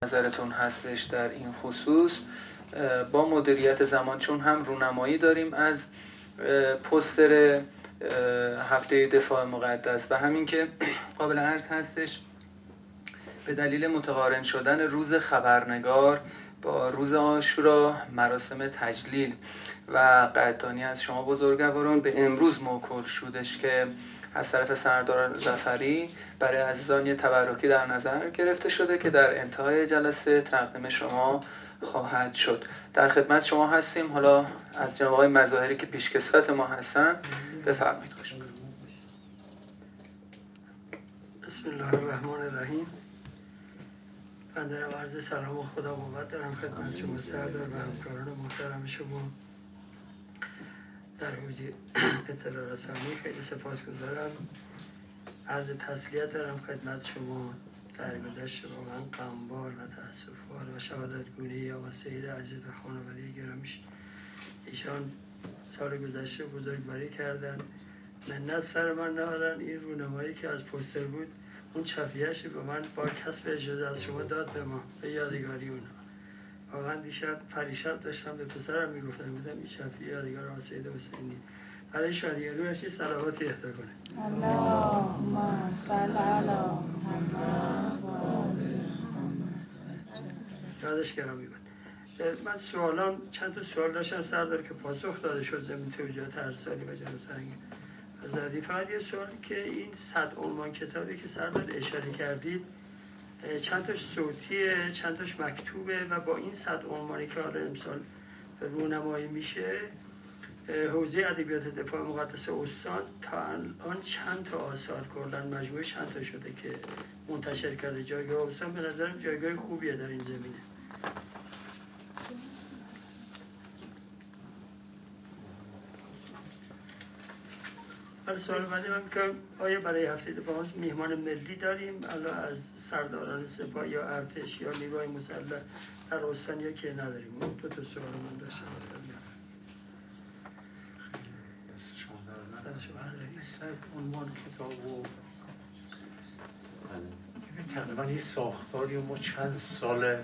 نظرتون هستش در این خصوص با مدیریت زمان، چون هم رونمایی داریم از پوستر هفته دفاع مقدس و همین که قابل عرض هستش به دلیل متقارن شدن روز خبرنگار با روز عاشورا مراسم تجلیل و قدردانی از شما بزرگواران به امروز موکول شدش که از طرف سردار ظفری برای عزیزان یه تبرکی در نظر گرفته شده که در انتهای جلسه تقدیم شما خواهد شد. در خدمت شما هستیم. حالا از جناب آقای مظاهری که پیشکسوت ما هستن بفرمایید. خوش بسم الله الرحمن الرحیم. من در عرض سلام و خدا بابت دارم خدمت شما سردار و همکاران محترم شما در حوزه اطلاع رسانی. خیلی سپاسگزارم. عرض تسلیت دارم خدمت شما. درگذشت واقعا غمبار و تأسف‌بار و شهادتگونه آقا سید عزیز و خانواده گرامیش. ایشان سال گذشته بزرگواری کردن، منت سر من نهادن. این رونمایی که از پوستر بود، اون چفیه‌اش به من با کسب اجازه از شما داد به ما، به یادگاری اونها. واقعا دیشب پریشب داشتم به پسرم میگفتم، بودم این چفیه یادگار آقا سید حسینی برای شادیانوش صلواتی اهدا کنه. اللهم صل علی محمد و آل محمد. یادش گرامی بود. من چند تا سوال داشتم سردار که پاسخ داده شد زمین توجیهات ارسالی و جناب سرنگ آزادی. فقط یه سوال که این 100 عنوان کتابی که سردار اشاره کردید، چند تاش صوتیه، چند تاش مکتوبه و با این 100 عنوانی که حالا امسال رونمایی میشه، حوزه ادبیات دفاع مقدس استان تا الان چند تا آثار کردن، مجموعه چند تا شده که منتشر کرده؟ جایگاه استان به نظرم جایگاه خوبیه در این زمینه. سوال بعدی من که آیا برای هفته دفاع میهمان ملی داریم الان از سرداران سپاه یا ارتش یا نیروهای مسلح در استان یا که نداریم؟ اون دو تا سوال من داشتم. عنوان کتاب و تقریبا یه ساختاری و ما چند سال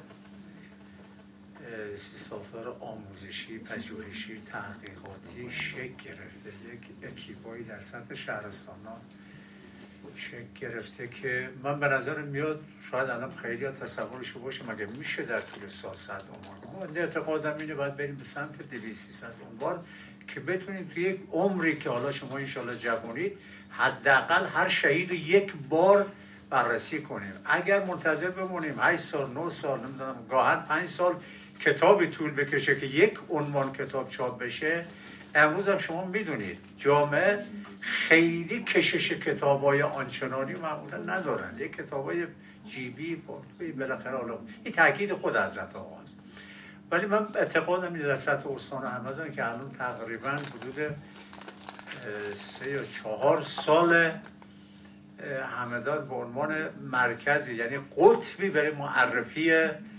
ساختار آموزشی، پژوهشی، تحقیقاتی شکل گرفته. یک اکیپایی در سطح شهرستان‌ها شکل گرفته که من به نظر میاد شاید الان خیلی ها تصورشو باشه مگه میشه در طول سال 100 عنوان. من اعتقادم اینه باید بریم به سمت 200-300 عنوان که بتونید توی یک عمری که حالا شما انشالله جوانید حداقل هر شهید رو یک بار بررسی کنیم. اگر منتظر بمونیم 8 سال 9 سال نمیدونم گاهن 5 سال کتابی طول بکشه که یک عنوان کتاب چاپ بشه، امروز هم شما میدونید جامعه خیلی کشش کتابای آنچنانی معمولا ندارن. یک کتابای جیبی بالاخره حالا این تاکید خود حضرت آقاست. ولی من اعتقادم اینه در سطح استان همدان که الان تقریبا حدود 3 یا 4 سال همدان به عنوان مرکزی، یعنی قطبی برای معرفی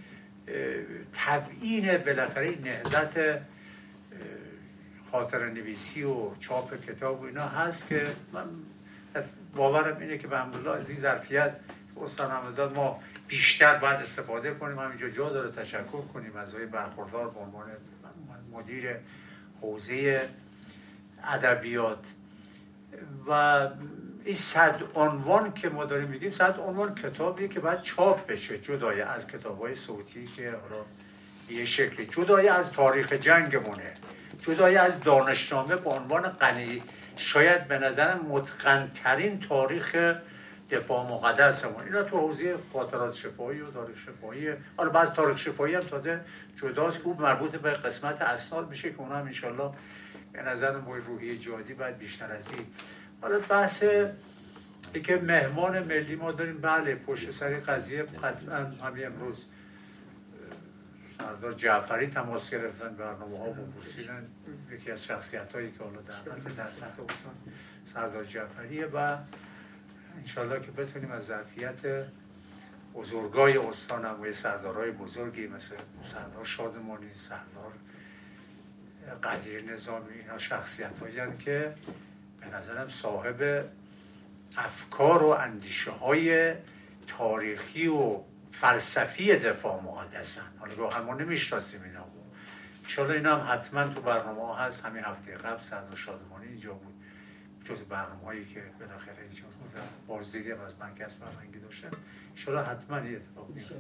تبیین بالاخره نهضت خاطر نویسی و چاپ کتاب و اینا هست که من باورم اینه که به الحمدلله از این ظرفیت استان همدان ما بیشتر باید استفاده کنیم. همینجا جا داره تشکر کنیم از آقای برخوردار به عنوان مدیر حوزه ادبیات. و این 100 عنوان که ما داریم میگیم 100 عنوان کتابیه که باید چاپ بشه، جدای از کتاب‌های صوتی که حالا یه شکلی، جدای از تاریخ جنگمونه، جدای از دانشنامه به عنوان غنی، شاید به نظرم متقن‌ترین تاریخ دفاع مقدسمون. اینا تو حوزه خاطرات شفاهی و تاریخ شفاهی، حالا بعض تاریخ شفاهی هم تازه جداست خوب مربوط به قسمت اسناد میشه که اونا هم انشالله به نظرم با روحیه جهادی باید بیشتر از این. حالا بحث که مهمان ملی ما داریم، بله پشت سر قضیه قطعا همین امروز سردار جعفری تماس گرفتن، برنامه‌ها و پرسیدن. یکی از شخصیت‌هایی که حالا در سطح استان سردار جعفریه و انشالله که بتونیم از ظرفیت بزرگای استان هم و سردارهای بزرگی مثل سردار شادمانی، سردار قدیر نظامی، اینا شخصیت‌هایی هستند که به نظرم صاحب افکار و اندیشه های تاریخی و فلسفی دفاع مقدسن. حالا رو هم نمیشناسیم اینا بود. انشالله اینا هم حتما تو برنامه ها هست. همین هفته قبل سردار شادمانی اینجا بود، جز برنامه هایی که بالاخره اینجا بود و بازدیدی هم از مرکز فرهنگی داشتن. انشالله حتما یه اتفاق میفته.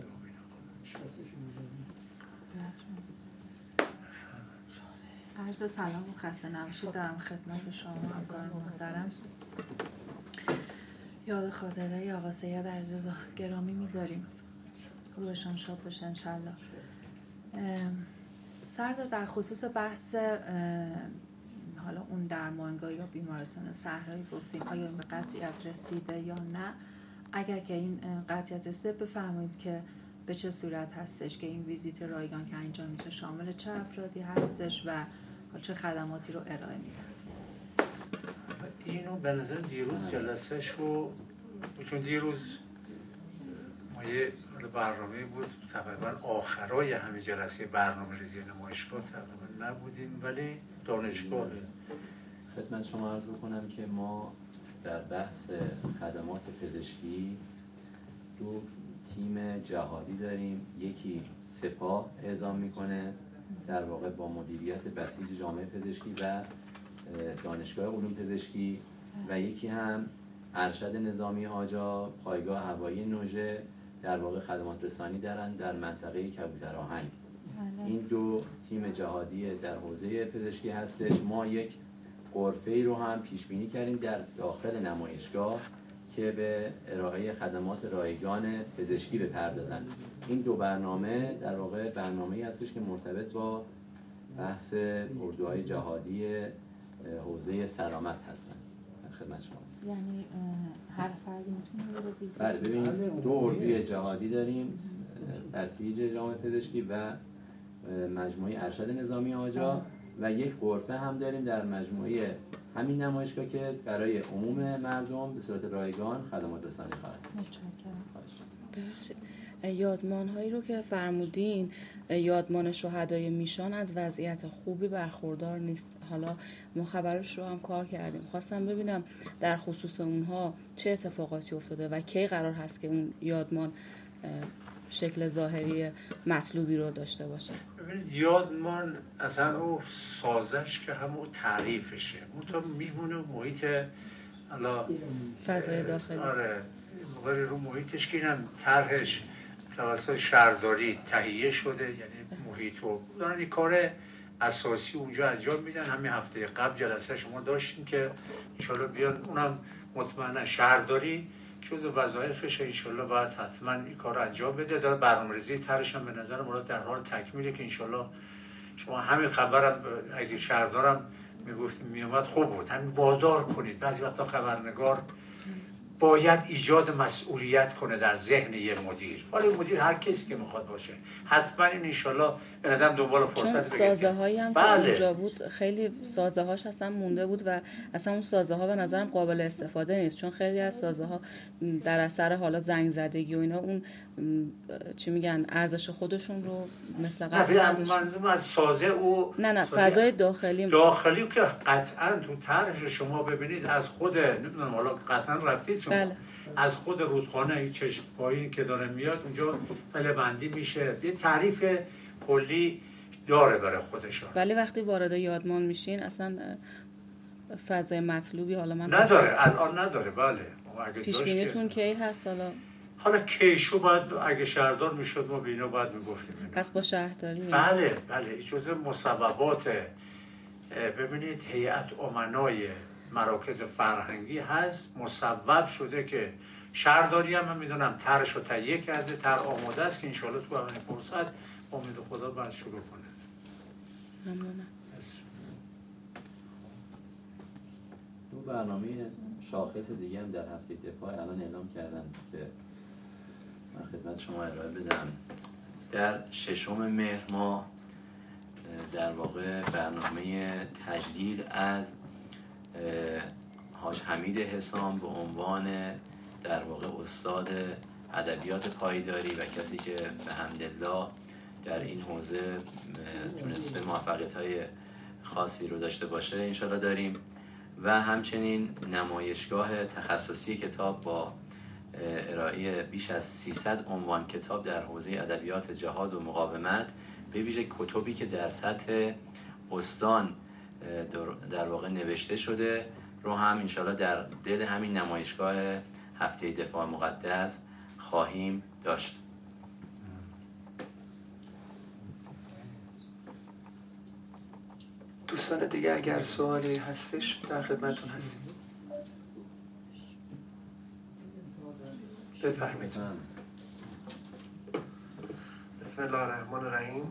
عرض سلام و خسته نباشید دارم خدمت شما همکاران محترم. یاد خاطره آقا سید عزیز گرامی می‌داریم، روحشان شاد باشه انشالله. سردار در خصوص بحث حالا اون درمانگاه یا بیمارستان صحرایی گفتیم آیا این به قطعیت رسیده یا نه؟ اگر که این قطعیت رسیده بفرمایید که به چه صورت هستش که این ویزیت رایگان که انجام میشه شامل چه افرادی هستش و چه خدماتی رو ارائه میدن؟ اینو به نظر دیروز جلسه شو، چون دیروز ما یه برنامه بود تقریبا آخرای همه جلسه برنامه ریزی نمایشگاه تقریبا نبودیم، ولی دانشگاه. خدمت شما عرض بکنم که ما در بحث خدمات پزشکی دو تیم جهادی داریم. یکی سپاه اعزام میکنه در واقع با مدیریت بسیج جامعه پزشکی و دانشگاه علوم پزشکی، و یکی هم ارشد نظامی آجا پایگاه هوایی نوژه در واقع خدمات رسانی دارن در منطقه کبوتر آهنگ. این دو تیم جهادی در حوزه پزشکی هستش. ما یک غرفه‌ای رو هم پیش بینی کردیم در داخل نمایشگاه که به ارائه خدمات رایگان پزشکی بپردازند. این دو برنامه در واقع برنامه‌ای هستش که مرتبط با بحث اردوهای جهادی حوزه سلامت هستند. خدمت شما هست. یعنی هر فردی میتونه بره ویزیت؟ بله، ببینید دو اردوی جهادی داریم، بسیج جامعه پزشکی و مجموعه ارشد نظامی آجا، و یک غرفه هم داریم در مجموعه همین نمایشگاه که برای عموم مردم به صورت رایگان خدمات رسانی خواهد. ببخشید، یادمان هایی رو که فرمودین، یادمان شهدای میشان از وضعیت خوبی برخوردار نیست. حالا ما خبرش رو هم کار کردیم، خواستم ببینم در خصوص اونها چه اتفاقاتی افتاده و کی قرار هست که اون یادمان شکل ظاهری مطلوبی رو داشته باشه. ببینید یادمان اصلا او سازش که همون تعریفشه، اون تا میمونه محیط فضای داخلی. آره، موقعی رو محیطش که اینم طرحش توسط شهرداری تهیه شده، یعنی محیط رو دارن این کار اساسی اونجا انجام میدن. همین هفته قبل جلسه شما داشتیم که انشالله بیان، اونم مطمئنا شهرداری جزء وظایفش انشالله باید حتما این کار رو انجام بده. داره برنامه‌ریزی طرحش هم به نظر مراد در حال تکمیله که انشالله شما همین خبرم اگه شهردارم میگفتیم میومد خوب بود، همین وادار کنید. بعضی وقتا خبرنگار باید ایجاد مسئولیت کنه در ذهن یه مدیر، حالا مدیر هر کسی که میخواد باشه، حتما این انشالله به نظرم دنبال فرصت چون سازه هایی هم که اونجا بود خیلی سازه هاش اصلا مونده بود و اصلا اون سازه ها به نظرم قابل استفاده نیست، چون خیلی از سازه ها در اثر حالا زنگ زدگی و اینا اون چی میگن ارزش خودشون رو مثل قبل نداشت. منظورم از سازه او نه فضای داخلی که قطعا تو طرح شما ببینید از خود نمیدونم حالا قطعا رفتید شما بله. از خود رودخانه چشم پایین که داره میاد اونجا پله بندی میشه، یه تعریف کلی داره برای خودشون، ولی وقتی وارد یادمان میشین اصلا فضای مطلوبی حالا من نداره الان نداره. بله پیش بینیتون کی هست؟ حالا کیشو باید اگه شهردار میشد ما به اینا باید میگفتیم. پس با شهرداری؟ بله جزء مصوبات. ببینید هیئت امنای مراکز فرهنگی هست، مصوب شده که شهرداری هم من میدونم طرحش رو تهیه کرده، طرح آماده است که انشالله تو اولین فرصت با امید خدا باید شروع کنه. ممنونم. دو برنامه شاخص دیگه هم در هفته دفاع الان اعلام کردن که من خدمت شما ارائه بدم. در 6 مهر ما در واقع برنامه تجلیل از حاج حمید حسام به عنوان در واقع استاد ادبیات پایداری و کسی که به حمدالله در این حوزه تونسته موفقیت‌های خاصی رو داشته باشه انشالله داریم، و همچنین نمایشگاه تخصصی کتاب با ارائه بیش از 300 عنوان کتاب در حوزه ادبیات جهاد و مقاومت، به ویژه کتبی که در سطح استان در واقع نوشته شده رو هم انشالله در دل همین نمایشگاه هفته دفاع مقدس خواهیم داشت. دوستان دیگه اگر سوالی هستش در خدمتون هستیم. بفرمایید. بسم الله الرحمن الرحیم.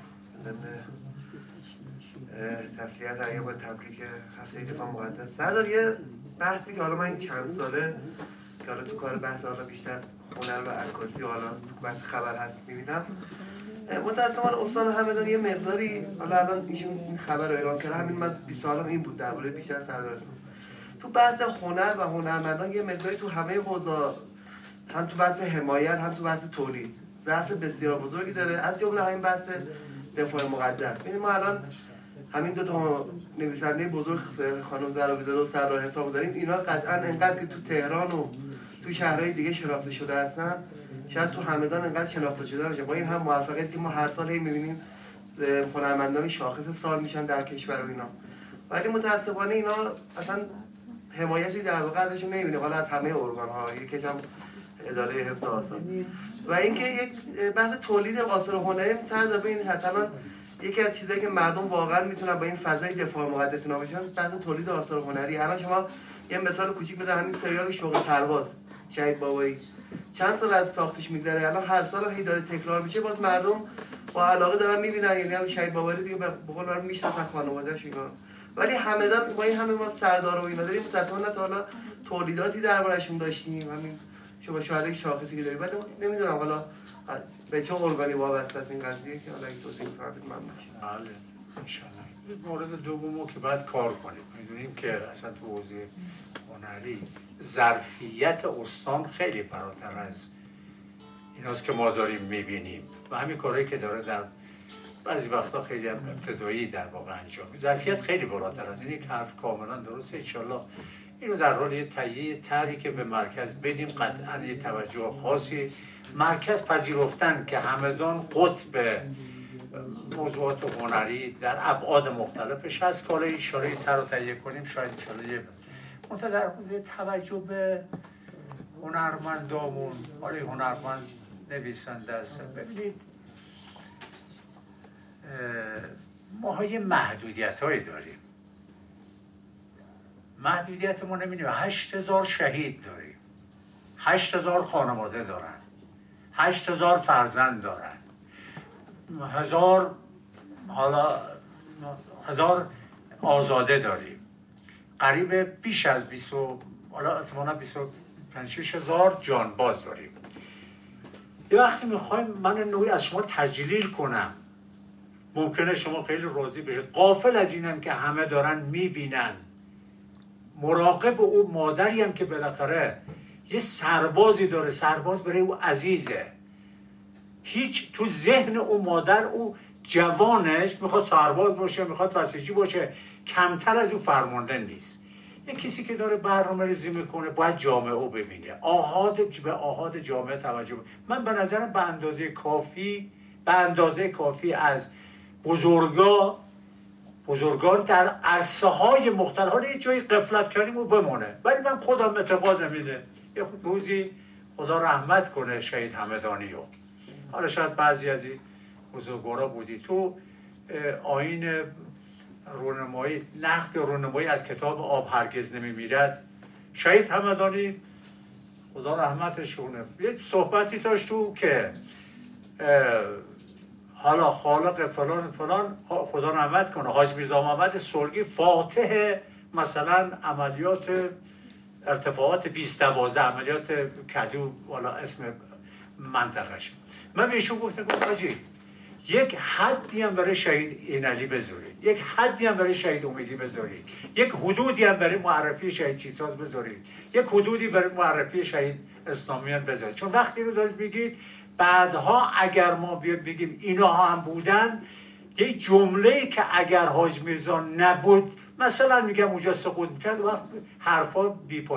تسلیت ایام تبریک هفته دفاع مقدس. بعد یه بحثی که حالا من این چند ساله که حالا تو کار بحث حالا بیشتر هنر و عکاسی حالا بحث خبر هست می‌بینم، متأسفانه استان همدان یه مقداری حالا الان این خبر رو اعلام کرده، همین من 20 سالم این بود درباره بیشتر سردارستان تو بحث هنر و هنرمندان یه مقداری تو همه حوزه، هم تو بحث حمایت هم تو بحث تولید ضعف بسیار بزرگی داره، از جمله همین بحث دفاع مقدس. ببینید ما الان همین دو تا نویسنده بزرگ خانم زراوی‌زاده و سردار حساب داریم، اینا قطعا انقدر که تو تهران و تو شهرهای دیگه شناخته شده هستن، شاید تو همدان انقدر شناخته شده نمیشه. با این هم موفقیتی که ما هر سال هی می‌بینیم هنرمندان شاخص سال میشن در کشور و اینا، ولی متأسفانه اینا اصلا حمایتی در واقع ازشون نمی‌بینه، حالا از همه ارگان‌ها، یکیش هم اداره حفظ آثار. و اینکه یک بحث تولید آثار هنری مثلا ببین حتما یکی از چیزایی که مردم واقعا میتونن با این فضای دفاع مقدس اینا بشن، بحث تولید آثار هنری. الان شما یه مثال کوچیک بزن، همین سریال شوق سرباز شهید بابایی چند سال از ساختش میگذره، الان هر سال هی داره تکرار میشه، باز مردم با علاقه دارن میبینن، یعنی هم شهید بابایی دیگه به قول رو میشناسن خانواده‌اش اینا. ولی همدان با این همه ما سردار و اینا داریم، متأسفانه تا حالا تولیداتی دربارشون داشتیم، همین شما شاید شاخصی که داریم، ولی نمیدونم حالا به چه ارگانی وابسته است این قضیه که حالا این توضیح فرمایید ممنون میشم. بله ان شاءالله. مورد دومو که باید کار کنیم، میدونیم که اصلا تو حوزه هنری ظرفیت استان خیلی فراتر از ایناست که ما داریم میبینیم و همین کارهایی که داره در بعضی وقتا خیلی هم ابتدایی در واقع انجام میده، ظرفیت خیلی بالاتر از این. یک حرف کاملا درسته، ان شاءالله اینو در حال یه تهیه طرحی که به مرکز بدیم، قطعا یه توجه خاصی مرکز پذیرفتن که همدان قطب موضوعات هنری در ابعاد مختلفش هست که حالا این اشاره طرح رو تهیه کنیم، شاید انشاءالله یه منتها در حوزه توجه به هنرمندامون، حالا هنرمند نویسنده هستن. ببینید ما یه محدودیت هایی داریم، محدودیت ما نمیدونیم. 8000 شهید داریم، 8000 خانواده دارن، 8000 فرزند دارن، 1000 آزاده داریم، قریب بیش از 20 حالا احتمالاً 25-6,000 جانباز داریم. یه وقتی میخوایم من نوعی از شما تجلیل کنم، ممکنه شما خیلی راضی بشید، غافل از اینم که همه دارن میبینن، مراقب او مادری هم که بالاخره یه سربازی داره، سرباز برای او عزیزه، هیچ تو ذهن او مادر او جوانش میخواد سرباز باشه، میخواد بسیجی باشه، کمتر از او فرمانده نیست. یه کسی که داره برنامه ریزی میکنه باید جامعه او ببینه، به آحاد جامعه توجه بکنه. من به نظرم به اندازه کافی از بزرگان در عرصه های مختلف، حالا یه جایی غفلت کردیم و بمونه، ولی من خودم اعتقاد نمیده یه روزی خدا رحمت کنه شهید همدانی رو. حالا شاید بعضی از این بزرگوارا بودی تو آیین رونمایی، نقد رونمایی از کتاب آب هرگز نمیمیرد، شهید همدانی خدا رحمتش کنه یه صحبتی داشت تو که حالا خالق فلان خدا رحمت کنه حاج میرزا محمد سلگی فاتح مثلا عملیات ارتفاعات 2012 عملیات کدو، والا اسم منطقهش. من به ایشون گفتم حاجی یک حدی هم برای شهید اینعلی بذارید، یک حدی هم برای شهید امیدی بذارید، یک حدودی هم برای معرفی شهید چیساز بذارید، یک حدودی برای معرفی شهید اسلامیان بذارید. چون وقتی رو دارید میگید بعدها اگر ما بگیم اینا هم بودن، یک جمله‌ای که اگر حاج میرزا نبود مثلا میگم اونجا سقوط میکرد، وقت حرفا بی‌پایان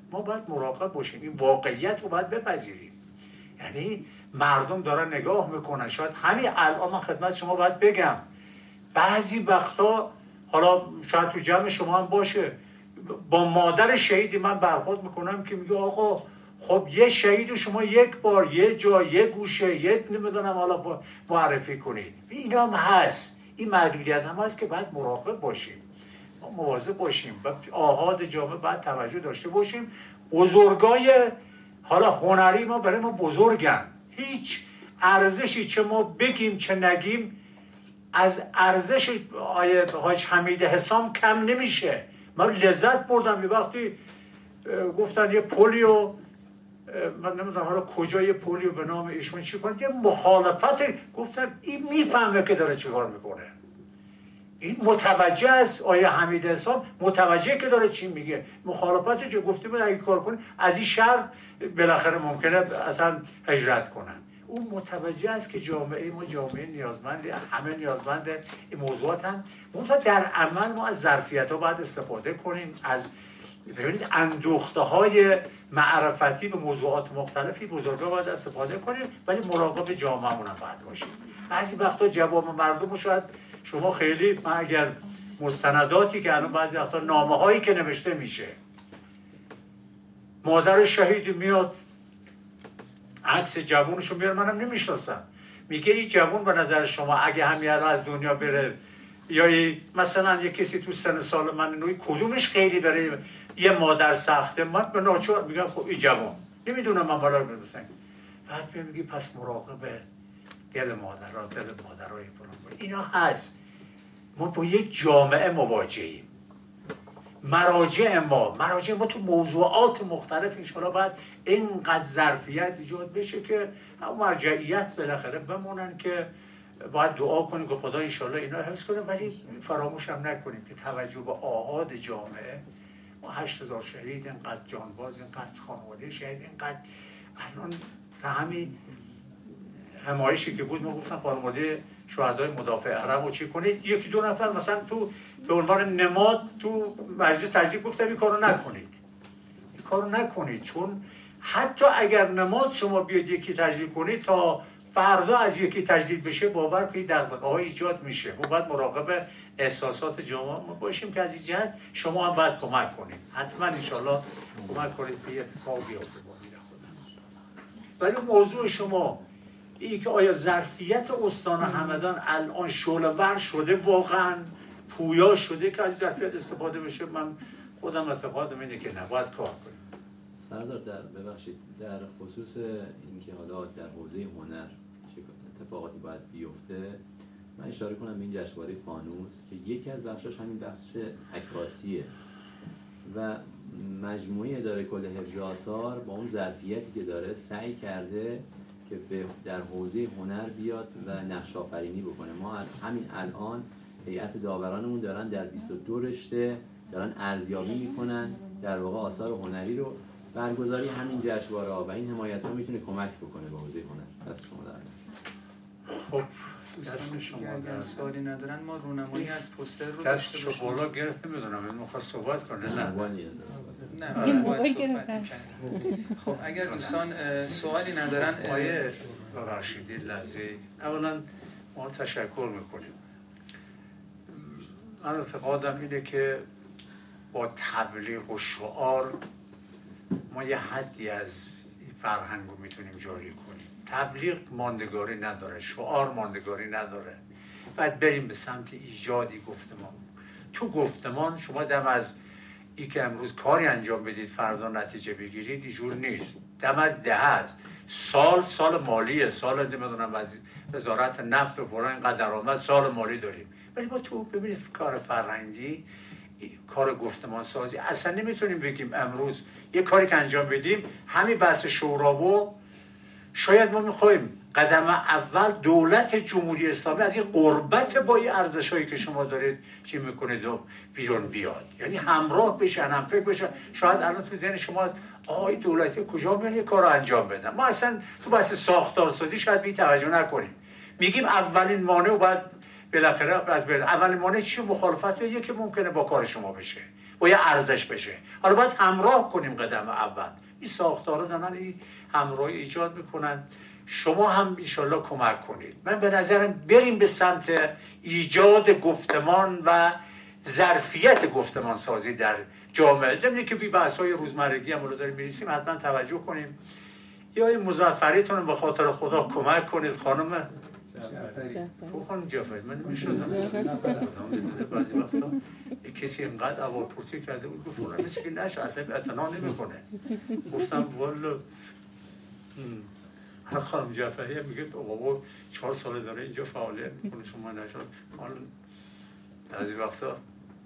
ما باید مراقب باشیم، این واقعیت رو باید بپذیریم. یعنی مردم دارن نگاه میکنن. شاید همین الان من خدمت شما باید بگم بعضی وقتا، حالا شاید تو جمع شما هم باشه، با مادر شهیدی من برخورد میکنم که میگه آقا خب یه شهید شما یک بار یه جا یه گوشه یه نمیدونم حالا معرفی کنید. این هم هست، این محدودیت هم هست که باید مراقب باشیم، مواظب باشیم و آحاد جامعه باید توجه داشته باشیم. بزرگای حالا هنری ما برای ما بزرگن، هیچ ارزشی چه ما بگیم چه نگیم از ارزش آیه حاج حمید حسام کم نمیشه. من لذت بردم یه وقتی گفتن یه پولیو، من نمیدونم حالا کجا یه پولیو به نام ایشون چی کنید، یه مخالفت، گفتم این میفهمه که داره چیکار میکنه، این متوجه است. آیه حمید حسام متوجه که داره چی میگه، مخالفت جو گفته بود اگه کار کنی از این شهر بالاخره ممکنه اصلا هجرت کنن. اون متوجه است که جامعه ما جامعه نیازمنده، همه نیازمنده این موضوعات هم. منتها در عمل ما از ظرفیت ها باید استفاده کنیم، از ببینید اندوخته های معرفتی به موضوعات مختلفی بزرگا باید استفاده کنیم، ولی مراقب جامعه‌مون هم باید باشیم. بعضی وقتا جواب مردم رو شاید شما خیلی، من اگر مستنداتی که الان بعضی وقتا نامه‌هایی که نوشته میشه، مادر شهیدی میاد عکس جوونشو میاره، منم نمیشناسم، میگه این جوون به نظر شما اگه همین الان از دنیا بره، یا مثلا یه کسی تو سن سال من نوعی کدومش خیلی برای یه مادر سخته؟ من به ناچار میگم خب این جوون، نمیدونم من بالا برسن. بعد میگی پس مراقب دل مادرها، دل مادرهای فلان اینا هست. ما با یک جامعه مواجهیم، مراجع ما تو موضوعات مختلف انشاءالله باید اینقدر ظرفیت ایجاد بشه که مرجعیت بالاخره بمونن، که باید دعا کنیم که خدا انشاءالله اینا حفظ کنه، ولی فراموش هم نکنیم که توجه به آحاد جامعه، ما 8000 شهید، اینقدر جانباز، اینقدر خانواده شهید، اینقدر الان همین همایشی که بود ما گفتن خانواده شهدای مدافع عرب رو چی کنید، یکی دو نفر مثلا تو به عنوان نماد تو مجلس تجدید گفتم این کارو نکنید، این کارو نکنید، چون حتی اگر نماد شما بیاد یکی تجدید کنید تا فردا از یکی تجدید بشه، باور کنید دغدغه‌های ایجاد میشه. ما باید مراقب احساسات جامعه باشیم که از این جهت شما هم باید کمک کنید، حتما انشالله کمک کنید که اتفاق بیفته. ولی موضوع شما این که آیا ظرفیت استان همدان الان شعله‌ور شده، واقعا پویا شده که از ظرفیت استفاده بشه؟ من خودم اعتقادم اینه که نباید کار کنیم. سردار ببخشید، در خصوص اینکه حالا در حوزه هنر چه اتفاقاتی باید بیفته، من اشاره کنم به این جشنواره فانوس که یکی از بخشاش همین بخش عکاسیه و مجموعه اداره کل حفظ آثار با اون ظرفیتی که داره سعی کرده که در حوزه هنر بیاد و نقش آفرینی بکنه. ما همین الان هیئت داورانمون دارن در 22 رشته دارن ارزیابی میکنن در واقع آثار هنری رو. برگزاری همین جشنواره‌ها و این حمایت‌ها میتونه کمک بکنه به حوزه هنر. دست شما در خب دوستان شما اگر سوالی ندارن ما رونمایی از پوستر رو داشته باشیم. دستشو بالا گرفت، نمیدونم این میخواد صحبت کنه. نه موبایل صحبت می‌کنه. خب اگر دوستان سوالی ندارن آیه ببخشید لحظه، اولا ما تشکر میکنیم. من اعتقادم اینه که با تبلیغ و شعار ما یه حدی از فرهنگ رو میتونیم جاری کنیم. تبلیغ ماندگاری نداره، شعار ماندگاری نداره. باید بریم به سمت ایجادی گفتمان. تو گفتمان شما دم از ای که امروز کاری انجام بدید فردا نتیجه بگیرید، اینجور نیست. دم از ده هست، سال مالیه، سال نمیدونم از وزارت نفت و فلان اینقدر درآمد سال مالی داریم. ولی ما تو ببینید کار فرهنگی، کار گفتمان سازی اصلا نمیتونیم بگیم امروز یه کاری که انجام بدیم همین بحث شورابو. شاید ما میخوایم قدم اول دولت جمهوری اسلامی از این قربت با این ارزشایی که شما دارید چی میکنید و بیرون بیاد، یعنی همراه بشن، هم فکر بشن. شاید الان تو ذهن شما آقای دولتی کجا میان یه کار رو انجام بدن. ما اصلا تو بحث ساختارسازی شاید بی توجه نکنیم. میگیم اولین مانع رو باید بالاخره از اولین مانع چی؟ مخالفت یکی که ممکنه با کار شما بشه. باید ارزش بشه. حالا باید همراه کنیم قدم اول. این ساختارا دارن این همراهی ایجاد میکنن. شما هم انشالله کمک کنید. من به نظرم بریم به سمت ایجاد گفتمان و ظرفیت گفتمان سازی در جامعه. ضمن که بی بحث‌های روزمرگی هم رو داریم می‌رسیم، حتما توجه کنیم. یا این مظفریتون به خاطر خدا کمک کنید. خانم خانم جعفری، من نمی‌شناسم. بعضی وقتا کسی اینقدر احوالپرسی کرده بود گفت فلان مثل که نشه، اصلا اعتنا نمی‌کنه. گفتم والا خانم جعفری میگه بابا 4 سال داره اینجا فعالیت میکنه، شما نشد. حالا بعضی وقتا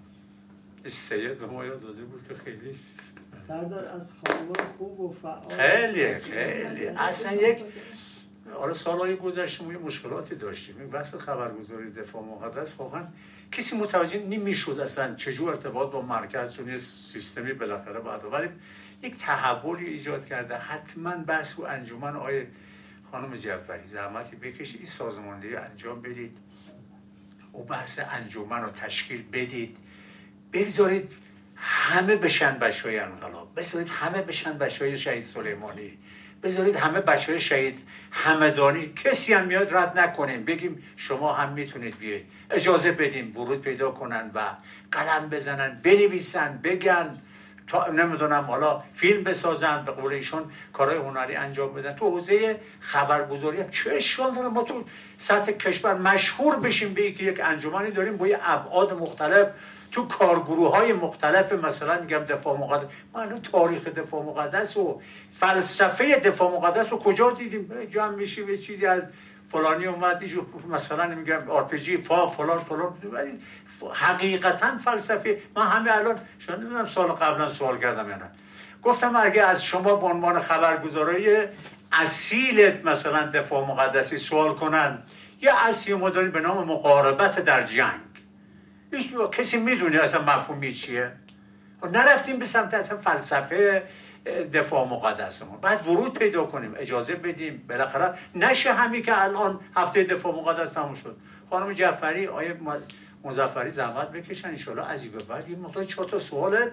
سید به ما یاد داده بود که خیلی سردار از خانمان خوب و فعال، خیلی اصلا یک حالا سالهای گذشته ما مشکلاتی داشتیم. این بحث خبرگزاری دفاع مقدس واقعا کسی متوجه نمیشد اصلا چجور ارتباط با مرکز، چون یه سیستمی بالاخره باید، ولی یک تحولی ایجاد کرده. حتما بحث و انجمن آیه خانم جعفری زحمتی بکشید، این سازماندهی انجام بدید، او بحث انجمن رو تشکیل بدید، بگذارید همه بشن بچه‌های انقلاب، بذارید همه بشن بچه‌های شهید سلیمانی، بذارید همه بچه‌های شهید همدانی. کسی هم میاد رد نکنیم، بگیم شما هم میتونید بیاید، اجازه بدیم ورود پیدا کنن و قلم بزنن، بنویسن، بگن، تا نمیدونم حالا فیلم بسازن، به قول ایشون کارهای هنری انجام بدن. تو حوزه خبرگزاری هم چه اشکال داره ما تو سطح کشور مشهور بشیم به اینکه یک انجمنی داریم با یه ابعاد مختلف تو کارگروه‌های مختلف، مثلا میگم دفاع مقدس. ما الان تاریخ دفاع مقدس و فلسفه دفاع مقدس رو کجا دیدیم؟ جمع میشیم یه چیزی از فلانی اومد ایشو مثلا میگم آرپیجی فلان ولی حقیقتا فلسفه. من همه الان شما نمیدونم سال قبلا سوال کردم یا نه، گفتم اگه از شما به عنوان خبرگزارای اصیل مثلا دفاع مقدسی سوال کنن، یه اصلی ما داریم به نام مقاربت در جنگ، کسی میدونه اصلا مفهومی چیه؟ نرفتیم به سمت اصلا فلسفه دفاع مقدسمون. بعد ورود پیدا کنیم، اجازه بدیم، بالاخره نشه همین که الان هفته دفاع مقدس تموم شد. خانم جعفری، آیه مظفری زحمت بکشن ان شاء الله. عجیبه بعد این مقدار 4 تا سوال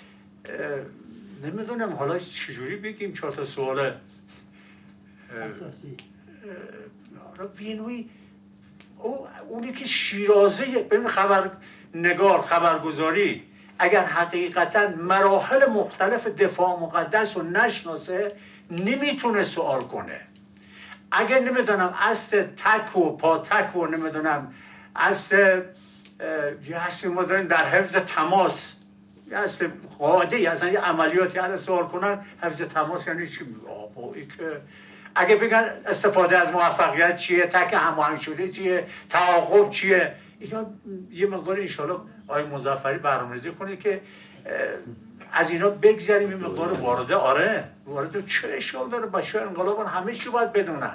نمیدونم حالا چجوری بگیم 4 تا سوال اساسی. حالا بینوی اونی که شیرازه ببین خبرگزاری اگر حقیقتا مراحل مختلف دفاع مقدس رو نشناسه نمیتونه سوال کنه. اگر نمیدونم اصل تک و پاتک و نمیدونم اصل یه اصل ما داریم در حفظ تماس، یه اصل قاعده اصلا یه عملیاتی هر سوال کنن حفظ تماس یعنی چی؟ ای که اگه بگن استفاده از موفقیت چیه، تک هماهنگ شده چیه، تعاقب چیه، اینا یه مقدار انشالله آقای مظفری برنامه‌ریزی کنه که از اینا بگذریم. این مقدار وارد چه اشکال داره؟ بچه‌های انقلاب همه چی باید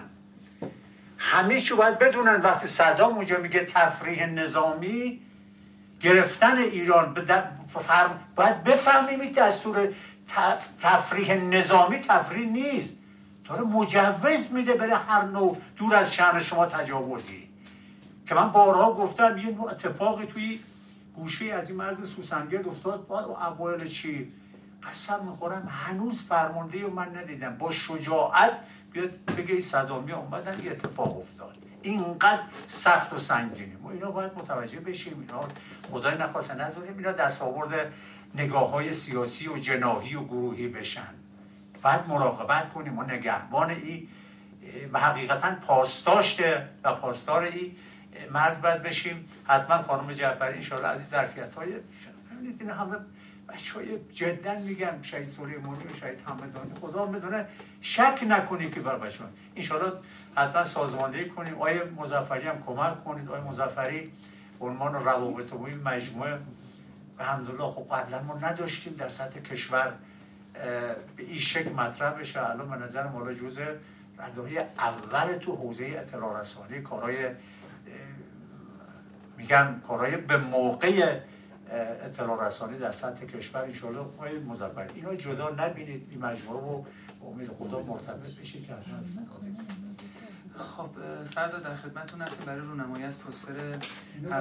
بدونن. وقتی صدام اونجا میگه تفریح نظامی گرفتن ایران باید بفهمیم این دستور تفریح نظامی تفریح نیست، داره مجوز میده بره هر نوع دور از شأن شما تجاوزی. که من بارها گفتم یه نوع اتفاقی توی گوشه از این مرز سوسنگرد افتاد بعد اوایل چی قسم میخورم هنوز فرمانده رو من ندیدم با شجاعت بیاد بگه صدامی اومدن یه اتفاق افتاد. اینقدر سخت و سنگینه. ما اینا باید متوجه بشیم. اینا خدای نخواسته نذاریم اینا دستاورد نگاه‌های سیاسی و جناحی و گروهی بشن. باید مراقبت کنیم و نگهبان این و حقیقتا پاسداشته و پاسدار این مرز باید بشیم. حتما خانم جعفری انشاءالله از این ظرفیت‌های ببینید همه بچه‌های جدا میگم شهید سلیمانی و شهید همدانی خدا میدونه شک نکنید که بر بچه‌ها انشاءالله حتما سازماندهی کنیم. آیه مظفری هم کمک کنید. آیه مظفری عنوان روابط عمومی مجموعه الحمدلله خب قبلا ما نداشتیم در سطح کشور به این شکل مطرح بشه. الان به نظر ما جزء رده‌های اول تو حوزه اطلاع رسانی کارهای به موقع اطلاع رسانی در سطح کشور انشاءالله آقای مظفری اینا جدا نبینید. این مجموعه رو امید خدا مرتبط بشید که خب سردار در خدمتتون هستیم برای رونمایی از پوستر